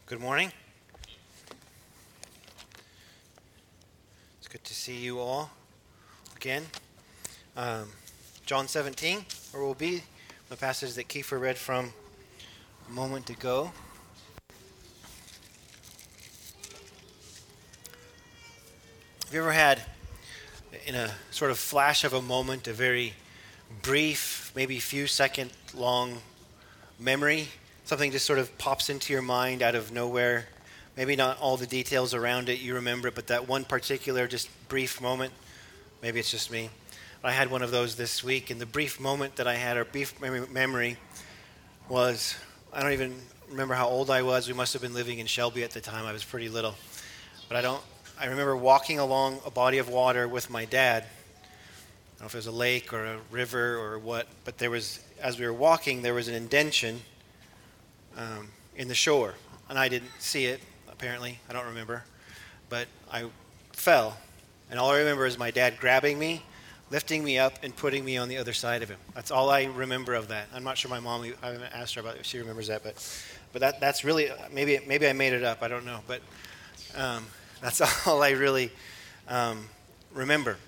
Good morning. It's good to see you all again. John 17, where we'll be, the passage that Kiefer read from a moment ago. Have you ever had, in a sort of flash of a moment, a very brief, maybe few second long memory? Something just sort of pops into your mind out of nowhere. Maybe not all the details around it, you remember it, but that one particular just brief moment, maybe it's just me. I had one of those this week, and the brief moment that I had, or brief memory, was, I don't even remember how old I was. We must have been living in Shelby at the time. I was pretty little. But I remember walking along a body of water with my dad. I don't know if it was a lake or a river or what, but there was, as we were walking, there was an indention in the shore, and I didn't see it, apparently. I don't remember, but I fell, and all I remember is my dad grabbing me, lifting me up, and putting me on the other side of him. That's all I remember of that. I'm not sure my mom, I haven't asked her about it if she remembers that, but that's really, maybe I made it up, I don't know, but that's all I really remember.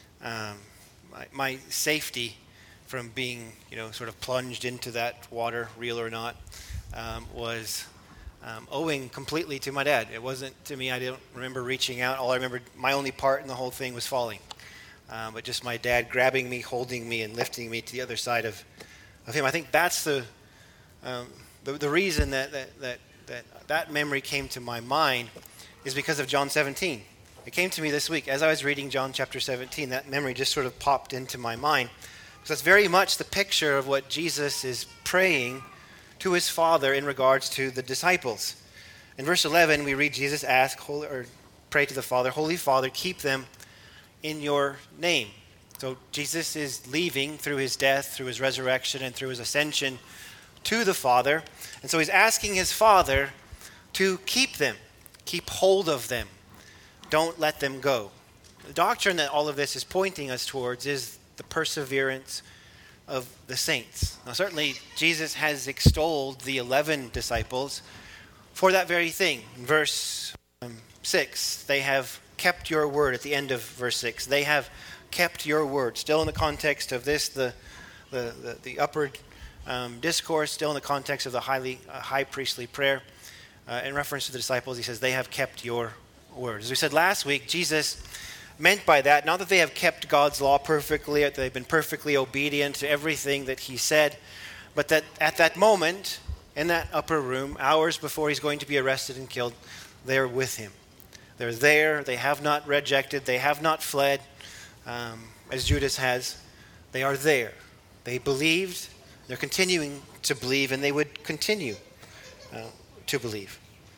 My safety from being, sort of plunged into that water, real or not, was owing completely to my dad. It wasn't to me. I don't remember reaching out. All I remember, my only part in the whole thing was falling. But just my dad grabbing me, holding me, and lifting me to the other side of him. I think that's the reason that memory came to my mind is because of John 17. It came to me this week. As I was reading John chapter 17, that memory just sort of popped into my mind. Because that's very much the picture of what Jesus is praying to his Father in regards to the disciples. In verse 11, we read Jesus pray to the Father, Holy Father, keep them in your name. So Jesus is leaving through his death, through his resurrection, and through his ascension to the Father. And so he's asking his Father to keep them, keep hold of them. Don't let them go. The doctrine that all of this is pointing us towards is the perseverance of the saints. Now, certainly, Jesus has extolled the 11 disciples for that very thing. In verse 6, they have kept your word. At the end of verse 6, they have kept your word. Still in the context of this, the upward discourse, still in the context of the high priestly prayer. In reference to the disciples, he says, they have kept your word. As we said last week, Jesus meant by that, not that they have kept God's law perfectly, that they've been perfectly obedient to everything that he said, but that at that moment, in that upper room, hours before he's going to be arrested and killed, they're with him. They're there. They have not rejected. They have not fled, as Judas has. They are there. They believed. They're continuing to believe, and they would continue to believe.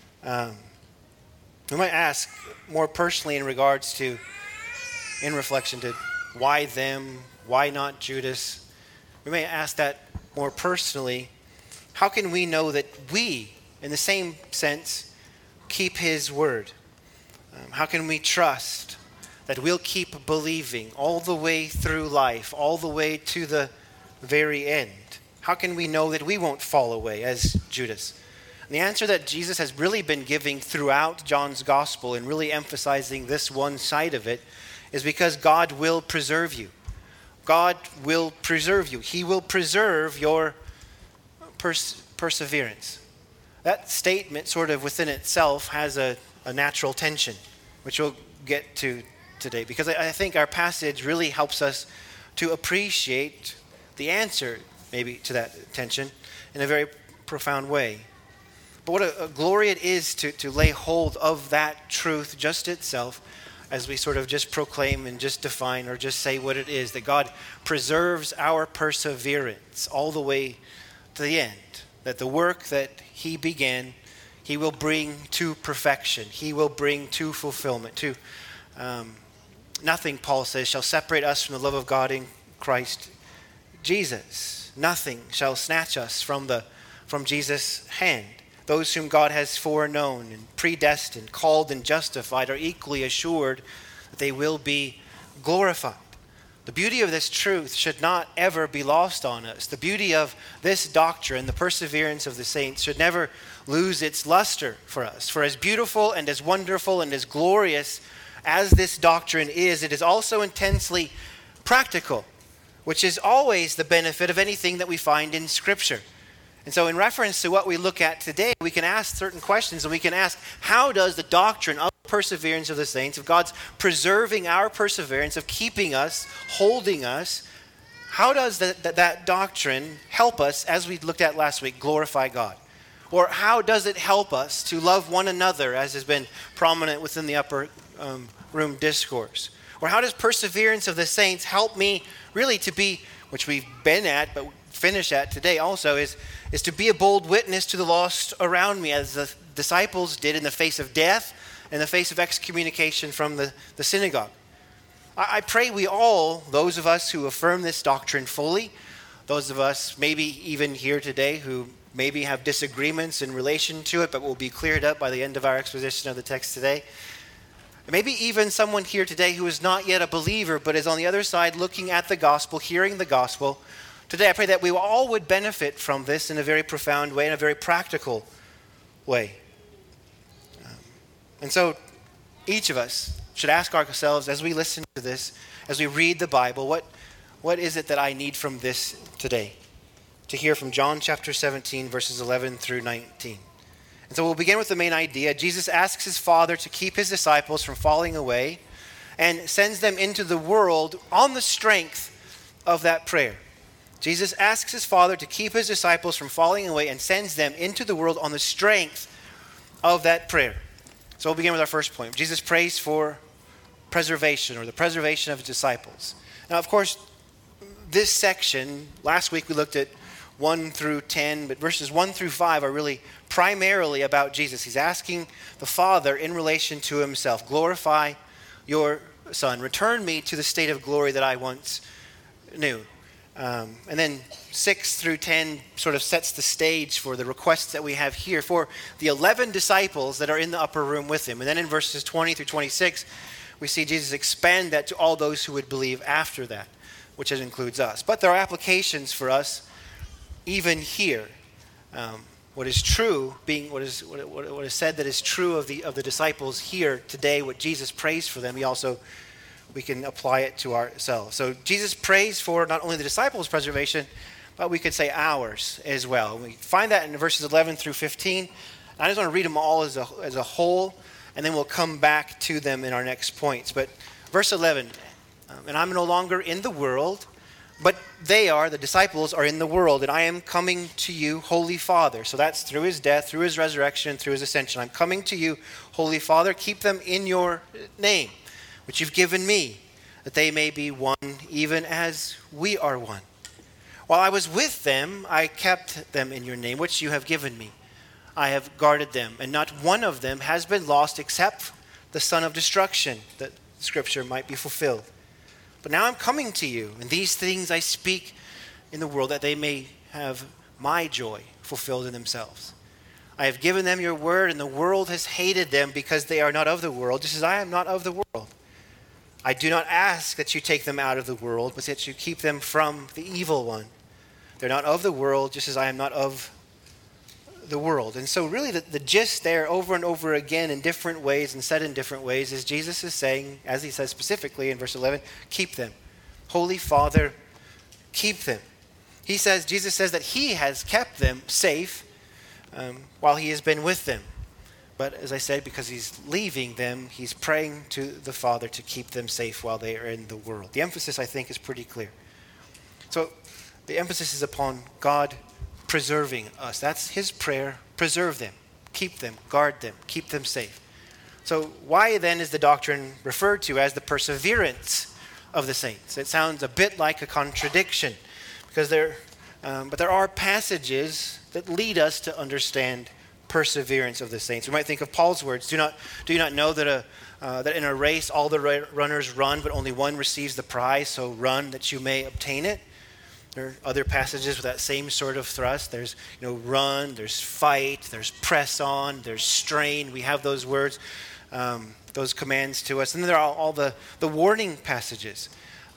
We might ask more personally in regards to, in reflection to why them, why not Judas? We may ask that more personally. How can we know that we, in the same sense, keep his word? How can we trust that we'll keep believing all the way through life, all the way to the very end? How can we know that we won't fall away as Judas? And the answer that Jesus has really been giving throughout John's gospel and really emphasizing this one side of it is because God will preserve you. God will preserve you. He will preserve your perseverance. That statement sort of within itself has a natural tension, which we'll get to today, because I think our passage really helps us to appreciate the answer maybe to that tension in a very profound way. But what a glory it is to lay hold of that truth just itself, as we sort of just proclaim and just define or just say what it is, that God preserves our perseverance all the way to the end, that the work that he began, he will bring to perfection. He will bring to fulfillment. Nothing, Paul says, shall separate us from the love of God in Christ Jesus. Nothing shall snatch us from Jesus' hand. Those whom God has foreknown and predestined, called and justified, are equally assured that they will be glorified. The beauty of this truth should not ever be lost on us. The beauty of this doctrine, the perseverance of the saints, should never lose its luster for us. For as beautiful and as wonderful and as glorious as this doctrine is, it is also intensely practical, which is always the benefit of anything that we find in Scripture. And so in reference to what we look at today, we can ask certain questions, and we can ask, how does the doctrine of perseverance of the saints, of God's preserving our perseverance, of keeping us, holding us, how does that doctrine help us, as we looked at last week, glorify God? Or how does it help us to love one another, as has been prominent within the upper room discourse? Or how does perseverance of the saints help me really to be, which we've been at, but finish at today also, is to be a bold witness to the lost around me, as the disciples did in the face of death, in the face of excommunication from the synagogue. I pray we all, those of us who affirm this doctrine fully, those of us maybe even here today who maybe have disagreements in relation to it, but will be cleared up by the end of our exposition of the text today. Maybe even someone here today who is not yet a believer, but is on the other side looking at the gospel, hearing the gospel. Today I pray that we all would benefit from this in a very profound way, in a very practical way. And so each of us should ask ourselves, as we listen to this, as we read the Bible, what is it that I need from this today? To hear from John chapter 17, verses 11 through 19. And so we'll begin with the main idea. Jesus asks his Father to keep his disciples from falling away and sends them into the world on the strength of that prayer. Jesus asks his Father to keep his disciples from falling away and sends them into the world on the strength of that prayer. So we'll begin with our first point. Jesus prays for preservation, or the preservation of his disciples. Now, of course, this section, last week we looked at 1 through 10, but verses 1 through 5 are really primarily about Jesus. He's asking the Father in relation to himself, glorify your Son. Return me to the state of glory that I once knew. And then 6 through 10 sort of sets the stage for the requests that we have here for the 11 disciples that are in the upper room with him. And then in verses 20 through 26, we see Jesus expand that to all those who would believe after that, which includes us. But there are applications for us even here. What is true, being what is said that is true of the disciples here today, what Jesus prays for them, we can apply it to ourselves. So Jesus prays for not only the disciples' preservation, but we could say ours as well. We find that in verses 11 through 15. I just want to read them all as a whole, and then we'll come back to them in our next points. But verse 11, and I'm no longer in the world, but the disciples are in the world, and I am coming to you, Holy Father. So that's through his death, through his resurrection, through his ascension. I'm coming to you, Holy Father. Keep them in your name, which you've given me, that they may be one, even as we are one. While I was with them, I kept them in your name, which you have given me. I have guarded them, and not one of them has been lost except the son of destruction, that Scripture might be fulfilled. But now I'm coming to you, and these things I speak in the world, that they may have my joy fulfilled in themselves. I have given them your word, and the world has hated them because they are not of the world, just as I am not of the world. I do not ask that you take them out of the world, but that you keep them from the evil one. They're not of the world, just as I am not of the world. And so really the gist there over and over again in different ways and said in different ways is Jesus is saying, as he says specifically in verse 11, keep them. Holy Father, keep them. Jesus says that he has kept them safe while he has been with them. But as I said, because he's leaving them, he's praying to the Father to keep them safe while they are in the world. The emphasis, I think, is pretty clear. So the emphasis is upon God preserving us. That's his prayer. Preserve them, keep them, guard them, keep them safe. So why then is the doctrine referred to as the perseverance of the saints? It sounds a bit like a contradiction, because but there are passages that lead us to understand perseverance of the saints. We might think of Paul's words, do you not know that in a race all the runners run, but only one receives the prize, so run that you may obtain it. There are other passages with that same sort of thrust. There's run, there's fight, there's press on, there's strain. We have those words, those commands to us. And then there are all the warning passages.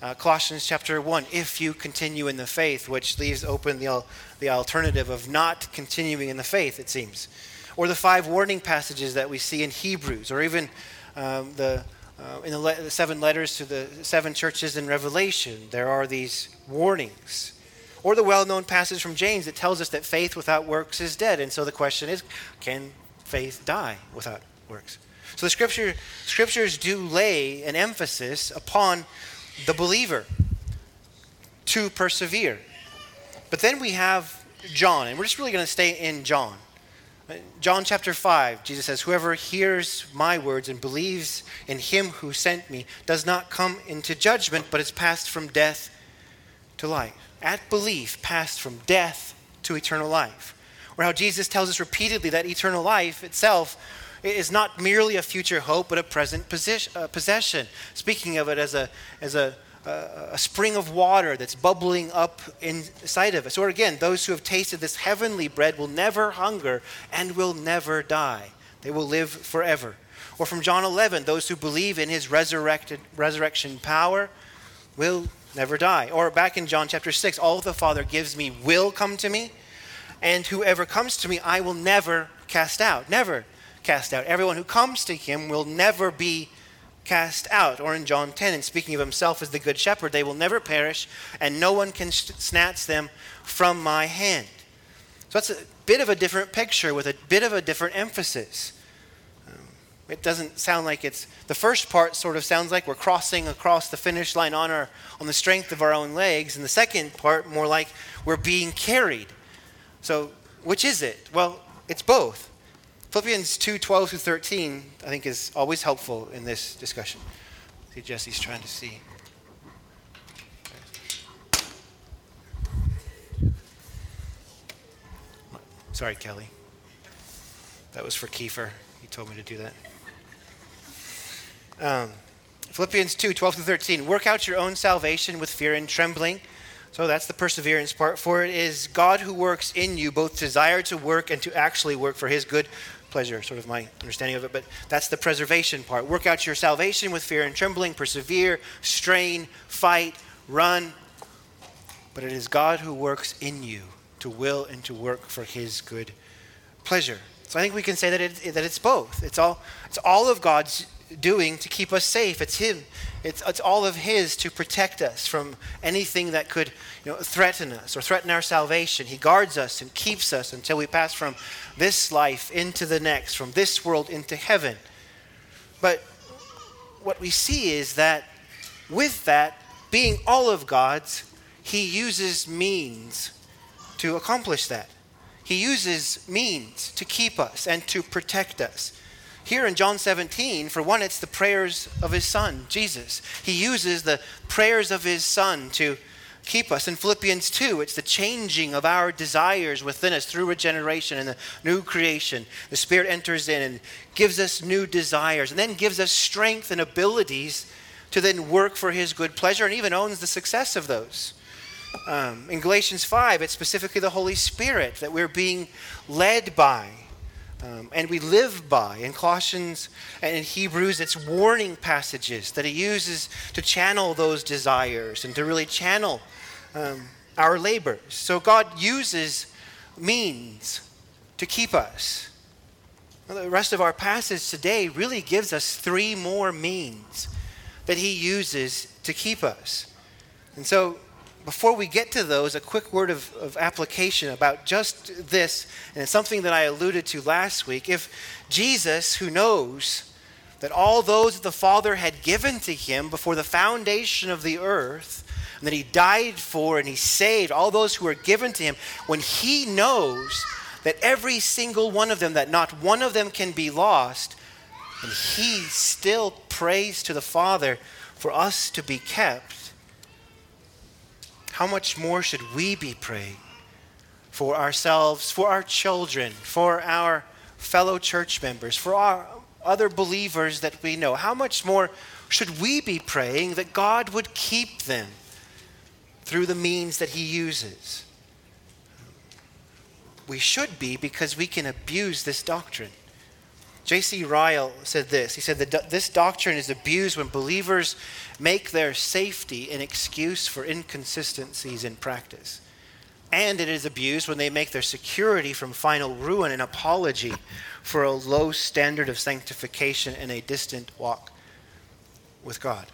Colossians chapter 1, if you continue in the faith, which leaves open the alternative of not continuing in the faith, it seems. Or the 5 warning passages that we see in Hebrews, or even in the 7 letters to the 7 churches in Revelation, there are these warnings. Or the well-known passage from James that tells us that faith without works is dead. And so the question is, can faith die without works? So the scriptures do lay an emphasis upon the believer to persevere. But then we have John, and we're just really going to stay in John. John chapter 5, Jesus says, whoever hears my words and believes in him who sent me does not come into judgment, but is passed from death to life. At belief, passed from death to eternal life. Or how Jesus tells us repeatedly that eternal life itself is not merely a future hope, but a present possession. Speaking of it as a spring of water that's bubbling up inside of us. Or again, those who have tasted this heavenly bread will never hunger and will never die. They will live forever. Or from John 11, those who believe in his resurrection power will never die. Or back in John chapter 6, all the Father gives me will come to me, and whoever comes to me I will never cast out. Never cast out. Everyone who comes to him will never be cast out. Or in John 10, and speaking of himself as the good shepherd, they will never perish, and no one can snatch them from my hand. So that's a bit of a different picture with a bit of a different emphasis. It doesn't sound like it's, the first part sort of sounds like we're crossing across the finish line on the strength of our own legs, and the second part more like we're being carried. So which is it? Well, it's both. Philippians 2:12 through 13, I think, is always helpful in this discussion. See, Jesse's trying to see. Sorry, Kelly. That was for Kiefer. He told me to do that. Philippians 2:12 through 13. Work out your own salvation with fear and trembling. So that's the perseverance part. For it is God who works in you, both desire to work and to actually work for his good pleasure. Sort of my understanding of it, but that's the preservation part. Work out your salvation with fear and trembling. Persevere, strain, fight, run. But it is God who works in you to will and to work for his good pleasure. So I think we can say that it's both. It's all of God's doing to keep us safe. It's him. It's all of his to protect us from anything that could threaten us or threaten our salvation. He guards us and keeps us until we pass from this life into the next, from this world into heaven. But what we see is that with that being all of God's, he uses means to accomplish that. He uses means to keep us and to protect us. Here in John 17, for one, it's the prayers of his son, Jesus. He uses the prayers of his son to keep us. In Philippians 2, it's the changing of our desires within us through regeneration and the new creation. The Spirit enters in and gives us new desires and then gives us strength and abilities to then work for his good pleasure and even owns the success of those. In Galatians 5, it's specifically the Holy Spirit that we're being led by. And we live by. In Colossians and in Hebrews, it's warning passages that he uses to channel those desires and to really channel our labors. So God uses means to keep us. The rest of our passage today really gives us 3 more means that he uses to keep us. And so before we get to those, a quick word of application about just this, and it's something that I alluded to last week. If Jesus, who knows that all those that the Father had given to him before the foundation of the earth, and that he died for and he saved all those who were given to him, when he knows that every single one of them, that not one of them can be lost, and he still prays to the Father for us to be kept, how much more should we be praying for ourselves, for our children, for our fellow church members, for our other believers that we know? How much more should we be praying that God would keep them through the means that he uses? We should be, because we can abuse this doctrine. J.C. Ryle said this. He said that this doctrine is abused when believers make their safety an excuse for inconsistencies in practice. And it is abused when they make their security from final ruin an apology for a low standard of sanctification and a distant walk with God.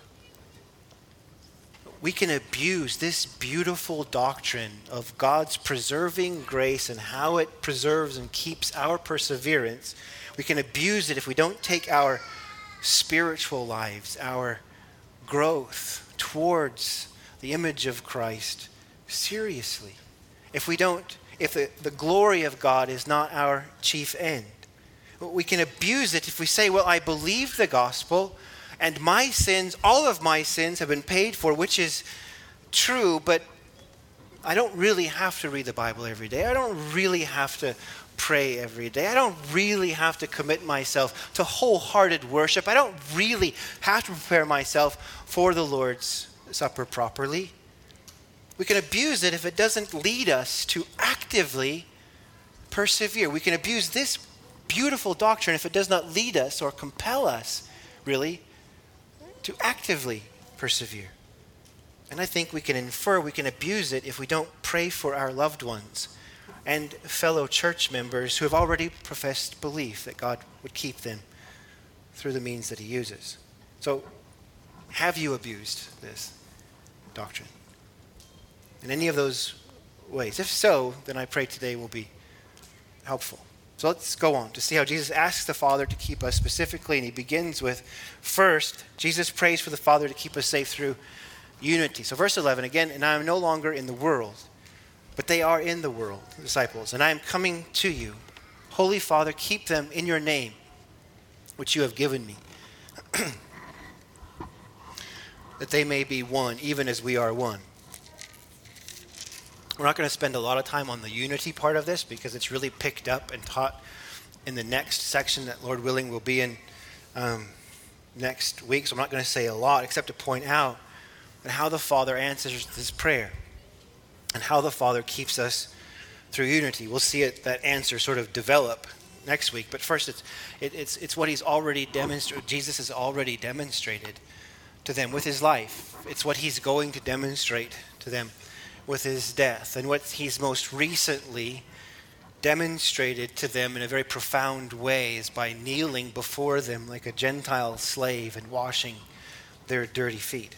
We can abuse this beautiful doctrine of God's preserving grace and how it preserves and keeps our perseverance. We can abuse it if we don't take our spiritual lives, our growth towards the image of Christ seriously. If the glory of God is not our chief end. We can abuse it if we say, well, I believe the gospel and my sins, all of my sins have been paid for, which is true, but I don't really have to read the Bible every day. I don't really have to pray every day. I don't really have to commit myself to wholehearted worship. I don't really have to prepare myself for the Lord's Supper properly. We can abuse it if it doesn't lead us to actively persevere. We can abuse this beautiful doctrine if it does not lead us or compel us, really, to actively persevere. And I think we can abuse it if we don't pray for our loved ones and fellow church members who have already professed belief that God would keep them through the means that he uses. So, have you abused this doctrine in any of those ways? If so, then I pray today will be helpful. So let's go on to see how Jesus asks the Father to keep us specifically, and he begins with, first, Jesus prays for the Father to keep us safe through unity. So verse 11, again, and I am no longer in the world, but they are in the world, the disciples, and I am coming to you. Holy Father, keep them in your name, which you have given me, that they may be one, even as we are one. We're not going to spend a lot of time on the unity part of this because it's really picked up and taught in the next section that, Lord willing, will be in next week. So I'm not going to say a lot except to point out how the Father answers this prayer and how the Father keeps us through unity. We'll see that answer sort of develop next week. But first, it's what he's already demonstrated. Jesus has already demonstrated to them with his life. It's what he's going to demonstrate to them with his death, and what he's most recently demonstrated to them in a very profound way is by kneeling before them like a Gentile slave and washing their dirty feet.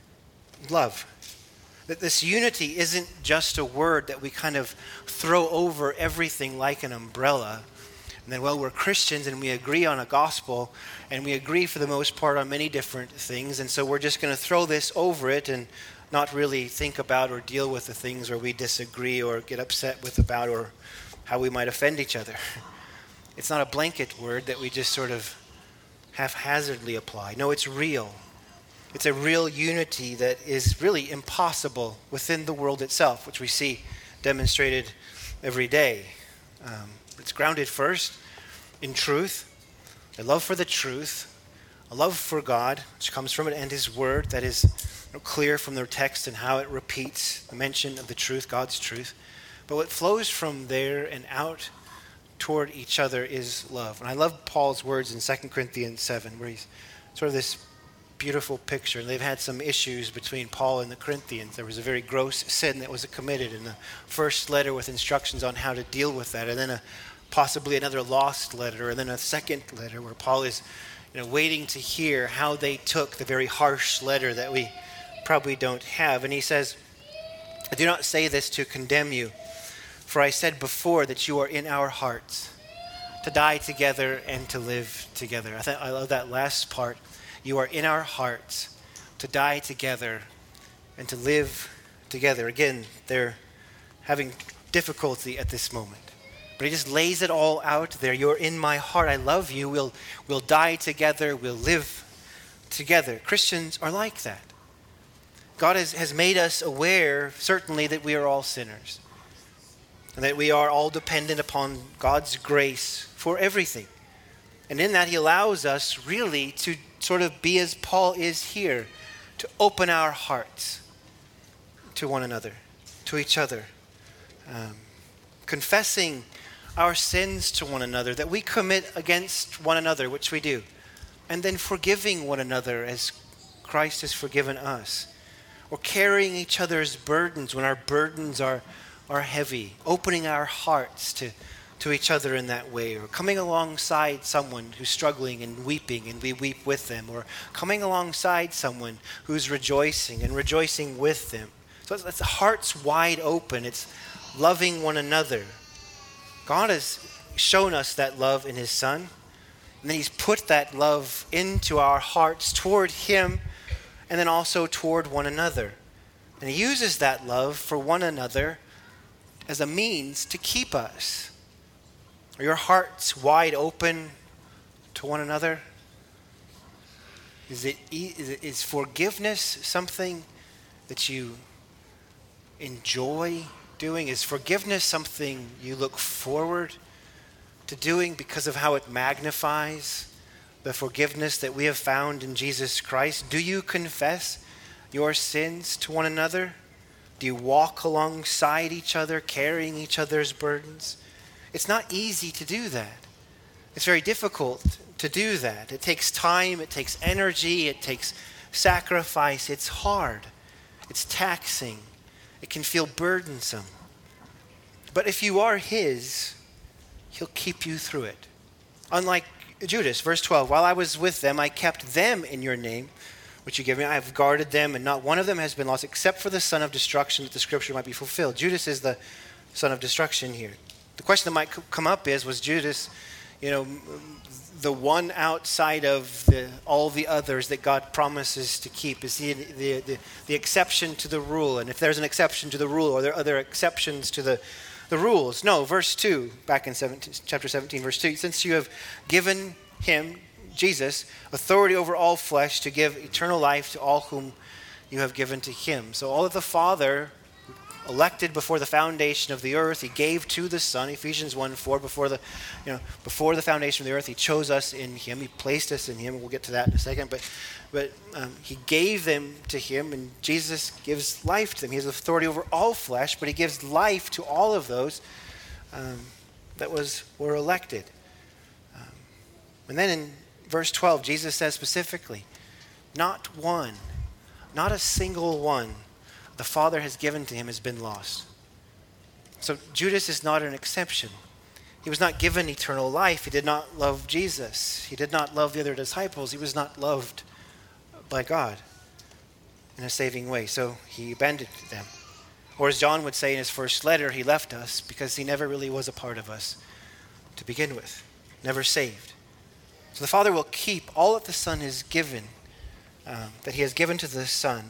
Love. That this unity isn't just a word that we kind of throw over everything like an umbrella. And then, well, we're Christians and we agree on a gospel and we agree for the most part on many different things. And so we're just going to throw this over it and not really think about or deal with the things where we disagree or get upset with about or how we might offend each other. It's not a blanket word that we just sort of haphazardly apply. No, it's real. It's a real unity that is really impossible within the world itself, which we see demonstrated every day. It's grounded first in truth, a love for the truth, a love for God, which comes from it, and his word that is clear from the text and how it repeats the mention of the truth, God's truth. But what flows from there and out toward each other is love. And I love Paul's words in 2 Corinthians 7, where he's sort of this beautiful picture. And they've had some issues between Paul and the Corinthians. There was a very gross sin that was committed in the first letter with instructions on how to deal with that. And then possibly another lost letter, and then a second letter where Paul is waiting to hear how they took the very harsh letter that we probably don't have. And he says, I do not say this to condemn you, for I said before that you are in our hearts, to die together and to live together. I love that last part. You are in our hearts, to die together and to live together. Again, they're having difficulty at this moment. But he just lays it all out there. You're in my heart. I love you. We'll die together. We'll live together. Christians are like that. God has made us aware, certainly, that we are all sinners. And that we are all dependent upon God's grace for everything. And in that, he allows us really to sort of be as Paul is here, to open our hearts to one another, to each other. Confessing our sins to one another that we commit against one another, which we do, and then forgiving one another as Christ has forgiven us, or carrying each other's burdens when our burdens are heavy, opening our hearts to each other in that way, or coming alongside someone who's struggling and weeping and we weep with them, or coming alongside someone who's rejoicing and rejoicing with them. So it's the hearts wide open. It's loving one another. God has shown us that love in his Son, and then he's put that love into our hearts toward him and then also toward one another. And he uses that love for one another as a means to keep us. Are your hearts wide open to one another? Is forgiveness something that you enjoy doing? Is forgiveness something you look forward to doing because of how it magnifies the forgiveness that we have found in Jesus Christ? Do you confess your sins to one another? Do you walk alongside each other, carrying each other's burdens? It's not easy to do that. It's very difficult to do that. It takes time, it takes energy, it takes sacrifice. It's hard. It's taxing. It can feel burdensome. But if you are his, he'll keep you through it. Unlike Judas, verse 12, while I was with them, I kept them in your name, which you gave me. I have guarded them, and not one of them has been lost, except for the son of destruction, that the scripture might be fulfilled. Judas is the son of destruction here. The question that might come up is, was Judas, the one outside of all the others that God promises to keep? Is he the exception to the rule? And if there's an exception to the rule, are there other exceptions to the rules? No, verse 2, back in chapter 17, verse 2, since you have given him, Jesus, authority over all flesh to give eternal life to all whom you have given to him. So all of the Father elected before the foundation of the earth, he gave to the Son. Ephesians 1:4, before the foundation of the earth, he chose us in him. He placed us in him. We'll get to that in a second. But he gave them to him, and Jesus gives life to them. He has authority over all flesh, but he gives life to all of those that were elected. And then in verse 12, Jesus says specifically, not one, not a single one the Father has given to him has been lost. So Judas is not an exception. He was not given eternal life. He did not love Jesus. He did not love the other disciples. He was not loved by God in a saving way. So he abandoned them. Or as John would say in his first letter, he left us because he never really was a part of us to begin with. Never saved. So the Father will keep all that the Son has given, that he has given to the Son.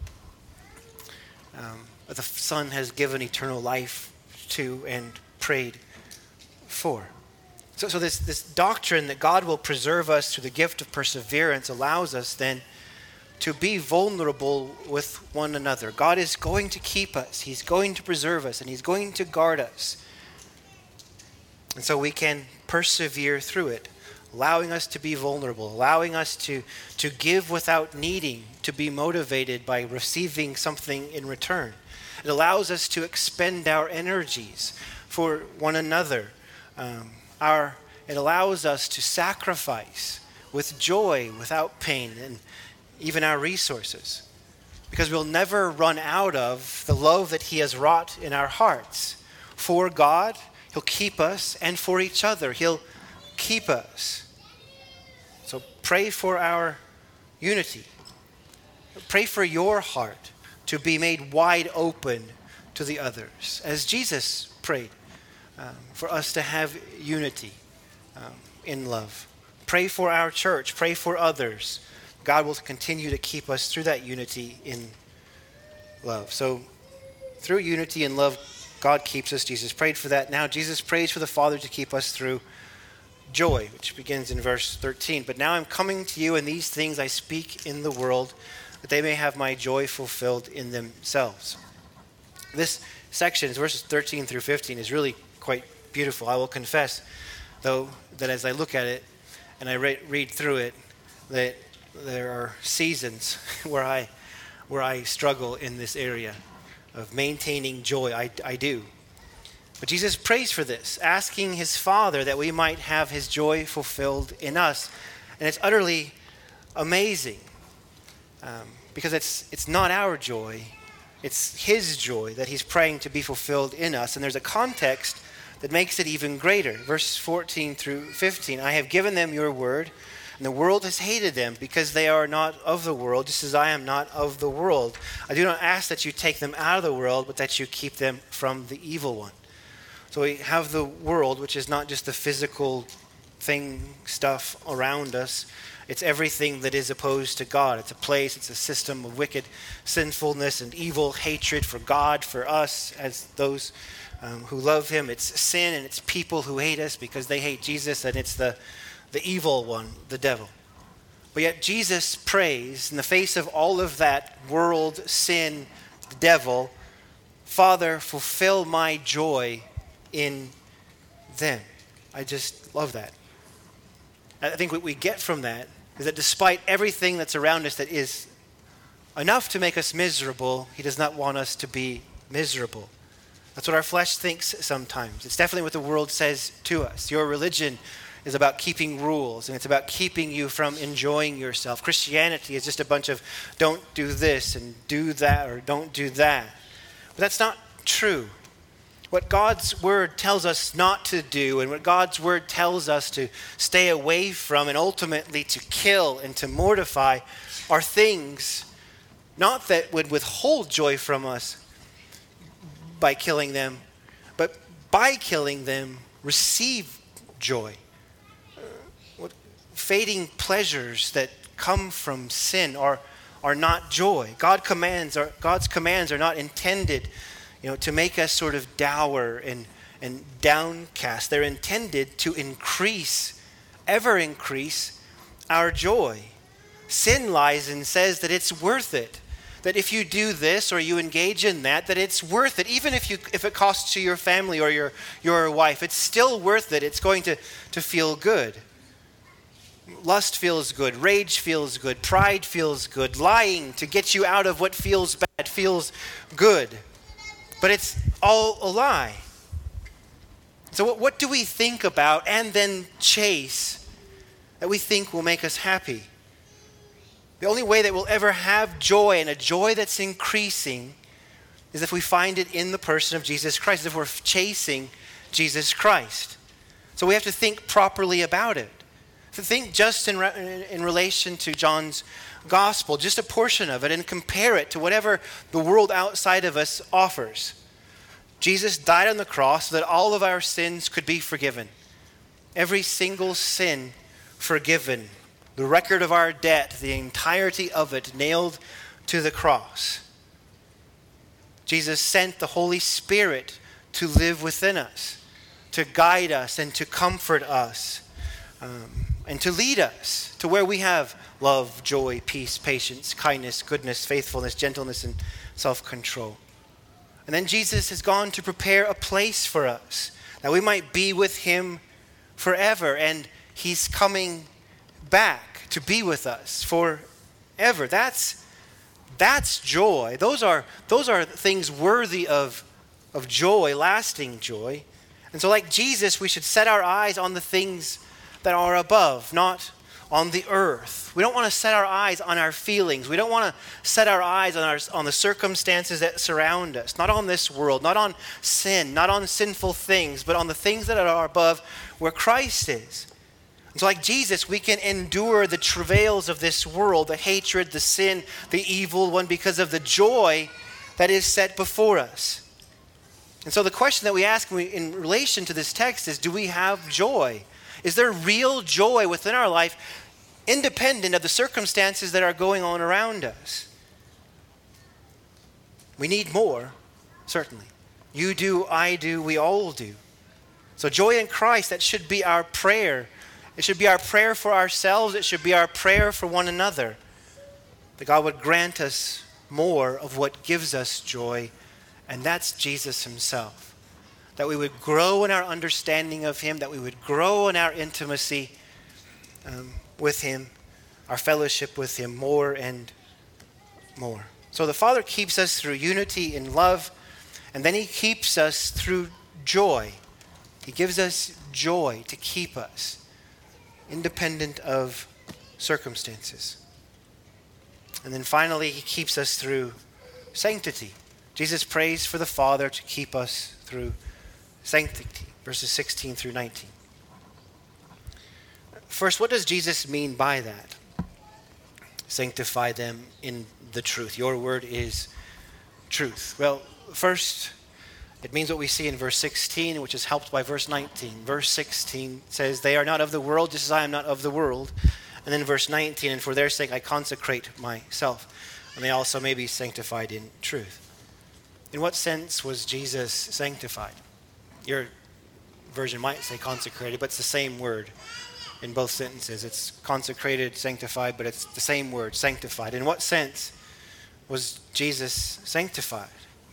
The Son has given eternal life to and prayed for. So this doctrine that God will preserve us through the gift of perseverance allows us then to be vulnerable with one another. God is going to keep us. He's going to preserve us, and he's going to guard us. And so we can persevere through it, allowing us to be vulnerable, allowing us to give without needing to be motivated by receiving something in return. It allows us to expend our energies for one another. It allows us to sacrifice with joy, without pain, and even our resources. Because we'll never run out of the love that he has wrought in our hearts. For God, he'll keep us, and for each other, he'll keep us. So pray for our unity. Pray for your heart to be made wide open to the others, as Jesus prayed for us to have unity in love. Pray for our church. Pray for others. God will continue to keep us through that unity in love. So through unity and love, God keeps us. Jesus prayed for that. Now Jesus prays for the Father to keep us through joy, which begins in verse 13. But now I'm coming to you, and these things I speak in the world, that they may have my joy fulfilled in themselves. This section, verses 13 through 15, is really quite beautiful. I will confess, though, that as I look at it and I read through it, that there are seasons where I struggle in this area of maintaining joy. I do. But Jesus prays for this, asking his Father that we might have his joy fulfilled in us. And it's utterly amazing because it's not our joy. It's his joy that he's praying to be fulfilled in us. And there's a context that makes it even greater. Verse 14 through 15, I have given them your word, and the world has hated them because they are not of the world, just as I am not of the world. I do not ask that you take them out of the world, but that you keep them from the evil one. So we have the world, which is not just the physical stuff around us. It's everything that is opposed to God. It's a place, it's a system of wicked sinfulness and evil, hatred for God, for us as those who love him. It's sin and it's people who hate us because they hate Jesus, and it's the evil one, the devil. But yet Jesus prays in the face of all of that world, sin, the devil, Father, fulfill my joy in them. I just love that. I think what we get from that is that despite everything that's around us that is enough to make us miserable, he does not want us to be miserable. That's what our flesh thinks sometimes. It's definitely what the world says to us. Your religion is about keeping rules, and it's about keeping you from enjoying yourself. Christianity is just a bunch of don't do this and do that or don't do that. But that's not true. What God's word tells us not to do, and what God's word tells us to stay away from, and ultimately to kill and to mortify, are things not that would withhold joy from us by killing them, but by killing them, receive joy. Fading pleasures that come from sin are not joy. God's commands are not intended, to make us sort of dour and downcast. They're intended to ever increase our joy. Sin lies and says that it's worth it. That if you do this or you engage in that it's worth it. Even if it costs you your family or your wife, it's still worth it. It's going to feel good. Lust feels good. Rage feels good. Pride feels good. Lying to get you out of what feels bad feels good. But it's all a lie. So what do we think about and then chase that we think will make us happy? The only way that we'll ever have joy, and a joy that's increasing, is if we find it in the person of Jesus Christ, if we're chasing Jesus Christ. So we have to think properly about it. To think just in relation to John's gospel, just a portion of it, and compare it to whatever the world outside of us offers. Jesus died on the cross so that all of our sins could be forgiven. Every single sin forgiven. The record of our debt, the entirety of it nailed to the cross. Jesus sent the Holy Spirit to live within us, to guide us and to comfort us, and to lead us to where we have love, joy, peace, patience, kindness, goodness, faithfulness, gentleness, and self-control. And then Jesus has gone to prepare a place for us that we might be with him forever. And he's coming back to be with us forever. That's joy. Those are things worthy of joy, lasting joy. And so like Jesus, we should set our eyes on the things that are above, not on the earth. We don't want to set our eyes on our feelings. We don't want to set our eyes on the circumstances that surround us, not on this world, not on sin, not on sinful things, but on the things that are above where Christ is. And so like Jesus, we can endure the travails of this world, the hatred, the sin, the evil one, because of the joy that is set before us. And so the question that we ask in relation to this text is, do we have joy? Is there real joy within our life, independent of the circumstances that are going on around us? We need more, certainly. You do, I do, we all do. So joy in Christ, that should be our prayer. It should be our prayer for ourselves. It should be our prayer for one another. That God would grant us more of what gives us joy, and that's Jesus himself. That we would grow in our understanding of him, that we would grow in our intimacy with him, our fellowship with him more and more. So the Father keeps us through unity in love, and then he keeps us through joy. He gives us joy to keep us independent of circumstances. And then finally, he keeps us through sanctity. Jesus prays for the Father to keep us through sanctity, verses 16 through 19. First, what does Jesus mean by that? Sanctify them in the truth. Your word is truth. Well, first, it means what we see in verse 16, which is helped by verse 19. Verse 16 says, they are not of the world, just as I am not of the world. And then verse 19, and for their sake I consecrate myself, and they also may be sanctified in truth. In what sense was Jesus sanctified? Your version might say consecrated, but it's the same word in both sentences. It's consecrated, sanctified, but it's the same word, sanctified. In what sense was Jesus sanctified?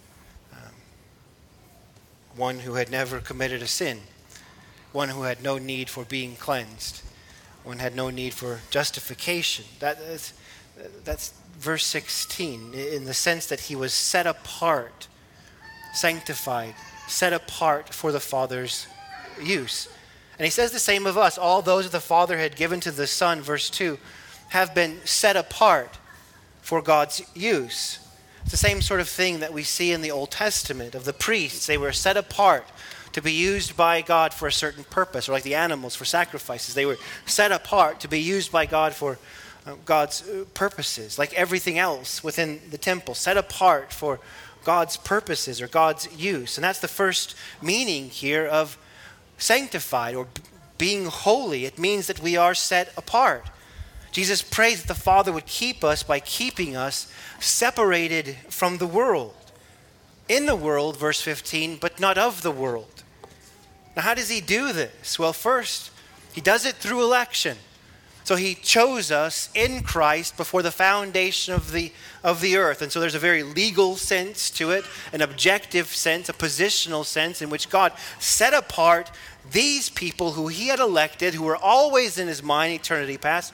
One who had never committed a sin, one who had no need for being cleansed, one had no need for justification. That's verse 16, in the sense that he was set apart, sanctified, set apart for the Father's use. And he says the same of us. All those that the Father had given to the Son, verse 2, have been set apart for God's use. It's the same sort of thing that we see in the Old Testament of the priests. They were set apart to be used by God for a certain purpose, or like the animals for sacrifices. They were set apart to be used by God for God's purposes, like everything else within the temple, set apart for God's purposes or God's use. And that's the first meaning here of sanctified or being holy. It means that we are set apart. Jesus prays that the Father would keep us by keeping us separated from the world. In the world, verse 15, but not of the world. Now, how does he do this? Well, first, he does it through election. So he chose us in Christ before the foundation of the earth. And so there's a very legal sense to it, an objective sense, a positional sense in which God set apart these people who he had elected, who were always in his mind, eternity past,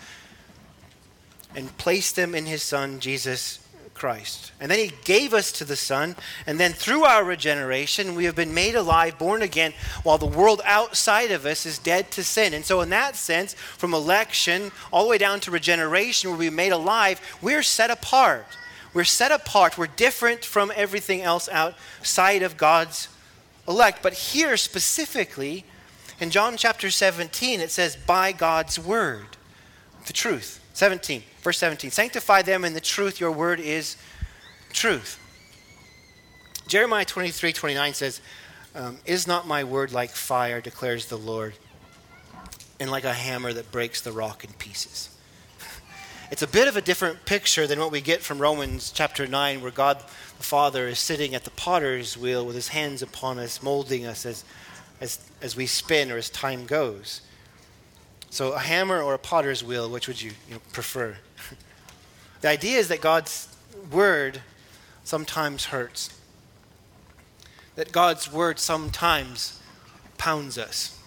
and placed them in his Son, Jesus Christ. And then he gave us to the Son, and then through our regeneration, we have been made alive, born again, while the world outside of us is dead to sin. And so in that sense, from election all the way down to regeneration, where we're made alive, we're set apart. We're set apart. We're different from everything else outside of God's elect. But here specifically, in John chapter 17, it says, by God's word, the truth. 17, verse 17, sanctify them in the truth, your word is truth. Jeremiah 23:29 says, is not my word like fire, declares the Lord, and like a hammer that breaks the rock in pieces. It's a bit of a different picture than what we get from Romans chapter 9, where God the Father is sitting at the potter's wheel with his hands upon us, molding us as we spin or as time goes. So a hammer or a potter's wheel, which would you prefer? The idea is that God's word sometimes hurts. That God's word sometimes pounds us.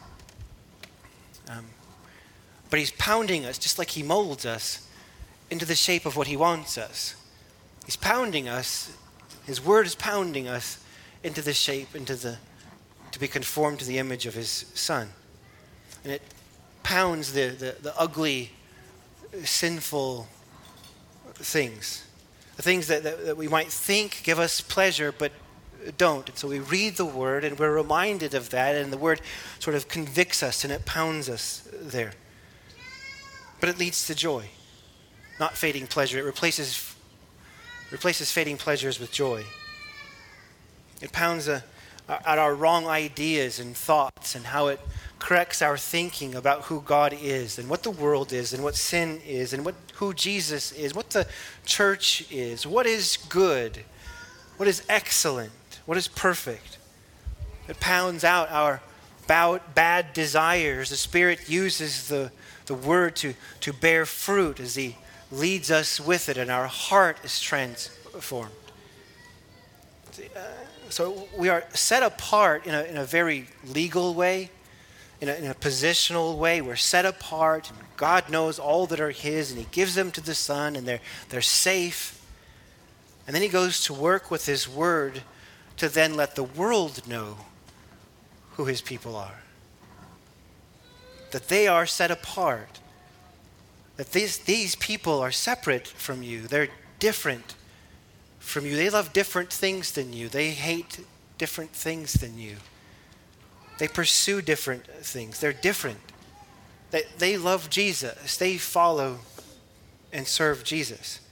But he's pounding us just like he molds us into the shape of what he wants us. He's pounding us. His word is pounding us into the shape, to be conformed to the image of his Son. And it pounds the ugly, sinful things. The things that we might think give us pleasure, but don't. And so we read the word and we're reminded of that, and the word sort of convicts us and it pounds us there. But it leads to joy, not fading pleasure. It replaces fading pleasures with joy. It pounds at our wrong ideas and thoughts, and how it corrects our thinking about who God is and what the world is and what sin is and who Jesus is, what the church is, what is good, what is excellent, what is perfect. It pounds out our bad desires. The Spirit uses the word to bear fruit as he leads us with it, and our heart is transformed. So we are set apart in a very legal way, in a positional way. We're set apart, and God knows all that are his, and he gives them to the Son, and they're safe. And then he goes to work with his word to then let the world know who his people are. That they are set apart. That these people are separate from you. They're different from you. They love different things than you. They hate different things than you. They pursue different things. They're different. They love Jesus. They follow and serve Jesus.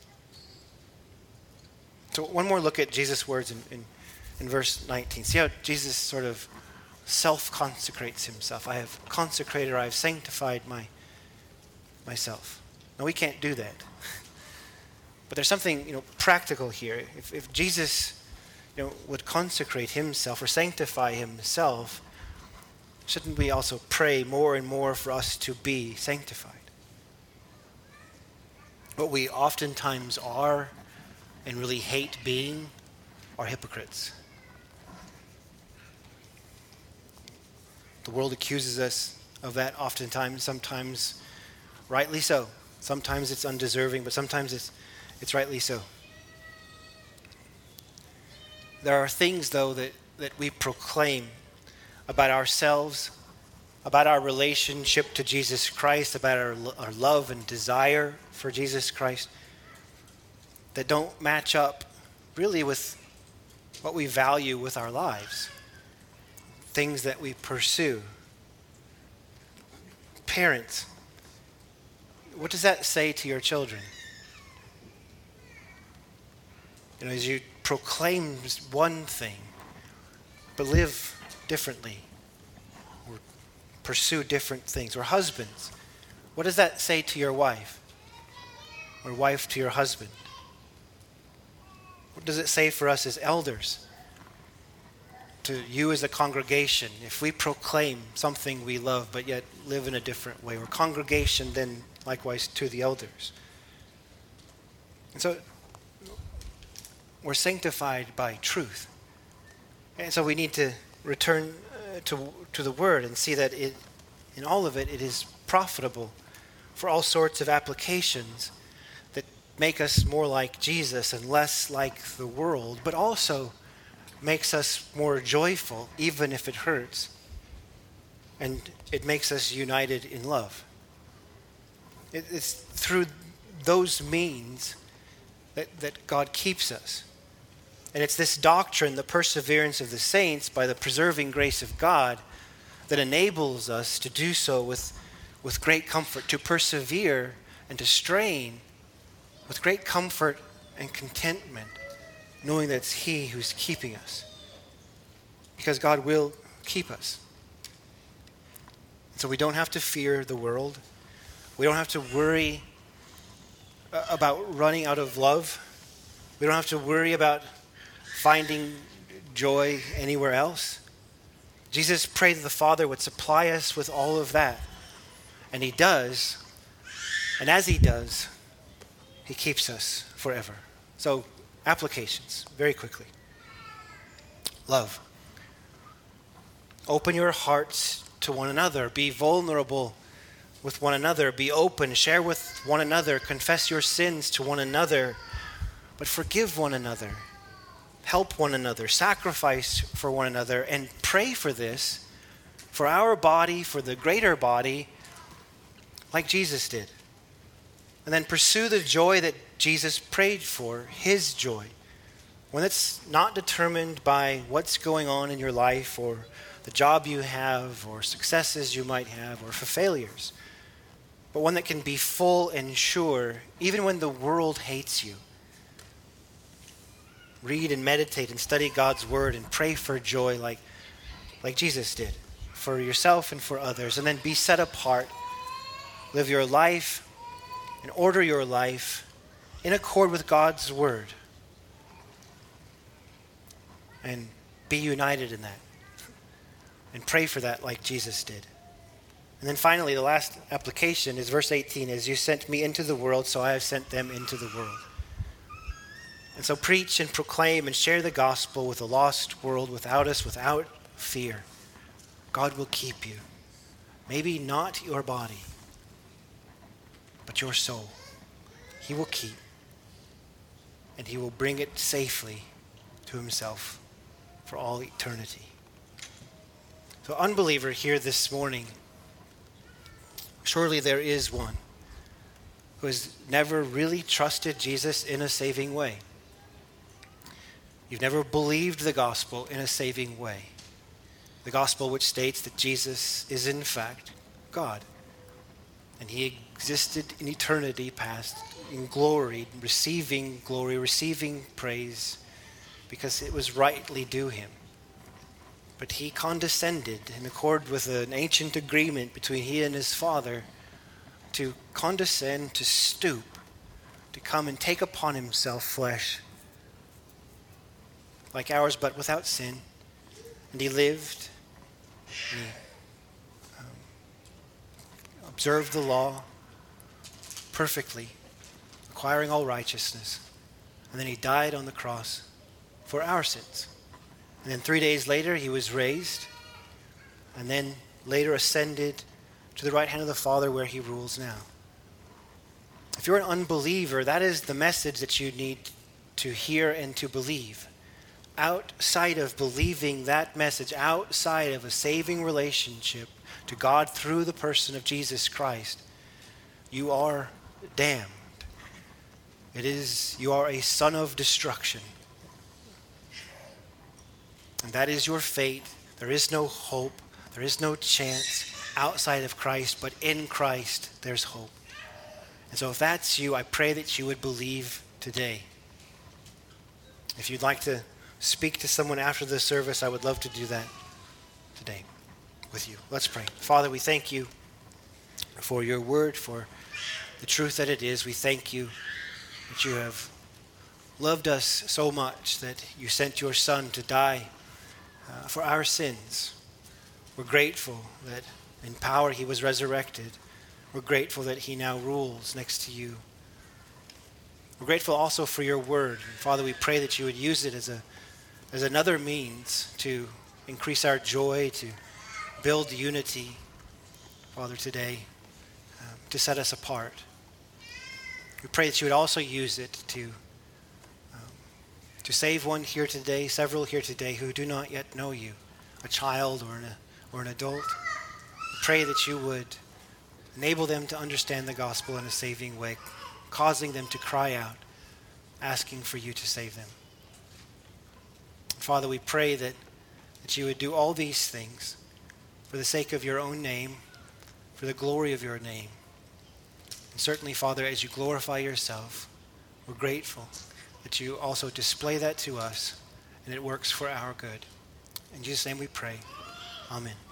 So one more look at Jesus' words in verse 19. See how Jesus sort of self-consecrates himself. I have consecrated, or I have sanctified myself. Now we can't do that. But there's something, practical here. If Jesus, would consecrate himself or sanctify himself, shouldn't we also pray more and more for us to be sanctified? What we oftentimes are and really hate being are hypocrites. The world accuses us of that oftentimes, sometimes rightly so. Sometimes it's undeserving, but sometimes it's rightly so. There are things, though, that we proclaim about ourselves, about our relationship to Jesus Christ, about our love and desire for Jesus Christ, that don't match up really with what we value with our lives, things that we pursue. Parents, what does that say to your children? As you proclaim one thing, but live differently, or pursue different things. Or husbands, what does that say to your wife? Or wife to your husband? What does it say for us as elders? To you as a congregation, if we proclaim something we love but yet live in a different way, or congregation then likewise to the elders. And so we're sanctified by truth. And so we need to return to the Word and see that in all of it, it is profitable for all sorts of applications that make us more like Jesus and less like the world, but also makes us more joyful, even if it hurts. And it makes us united in love. It's through those means that God keeps us. And it's this doctrine, the perseverance of the saints by the preserving grace of God, that enables us to do so with great comfort, to persevere and to strain with great comfort and contentment, knowing that it's He who's keeping us. Because God will keep us. So we don't have to fear the world. We don't have to worry about running out of love. We don't have to worry about finding joy anywhere else. Jesus prayed that the Father would supply us with all of that. And He does. And as He does, He keeps us forever. So, applications, very quickly. Love. Open your hearts to one another. Be vulnerable with one another. Be open. Share with one another. Confess your sins to one another. But forgive one another. Help one another. Sacrifice for one another. And pray for this, for our body, for the greater body, like Jesus did. And then pursue the joy that Jesus prayed for, His joy. One that's not determined by what's going on in your life or the job you have or successes you might have or for failures. But one that can be full and sure even when the world hates you. Read and meditate and study God's Word and pray for joy like Jesus did for yourself and for others. And then be set apart. Live your life and order your life in accord with God's Word. And be united in that. And pray for that like Jesus did. And then finally, the last application is verse 18. As you sent me into the world, so I have sent them into the world. And so preach and proclaim and share the gospel with a lost world without us, without fear. God will keep you. Maybe not your body, but your soul. He will keep. And He will bring it safely to Himself for all eternity. So, unbeliever here this morning, surely there is one who has never really trusted Jesus in a saving way. You've never believed the gospel in a saving way. The gospel which states that Jesus is in fact God. And he existed in eternity past, in glory, receiving praise, because it was rightly due him. But he condescended in accord with an ancient agreement between he and his Father to condescend, to stoop, to come and take upon himself flesh like ours, but without sin. And he lived, and he observed the law perfectly, acquiring all righteousness. And then he died on the cross for our sins. And then 3 days later, he was raised, and then later ascended to the right hand of the Father where he rules now. If you're an unbeliever, that is the message that you need to hear and to believe. Outside of believing that message, outside of a saving relationship to God through the person of Jesus Christ, you are damned. You are a son of destruction. And that is your fate. There is no hope. There is no chance outside of Christ, but in Christ there's hope. And so if that's you, I pray that you would believe today. If you'd like to speak to someone after the service, I would love to do that today with you. Let's pray. Father, we thank you for your word, for the truth that it is. We thank you that you have loved us so much that you sent your Son to die for our sins. We're grateful that in power he was resurrected. We're grateful that he now rules next to you. We're grateful also for your word. And Father, we pray that you would use it as another means to increase our joy, to build unity, Father, today, to set us apart. We pray that you would also use it to save one here today, several here today who do not yet know you, a child or an adult. We pray that you would enable them to understand the gospel in a saving way, causing them to cry out, asking for you to save them. Father, we pray that you would do all these things for the sake of your own name, for the glory of your name. And certainly, Father, as you glorify yourself, we're grateful that you also display that to us, and it works for our good. In Jesus' name we pray. Amen.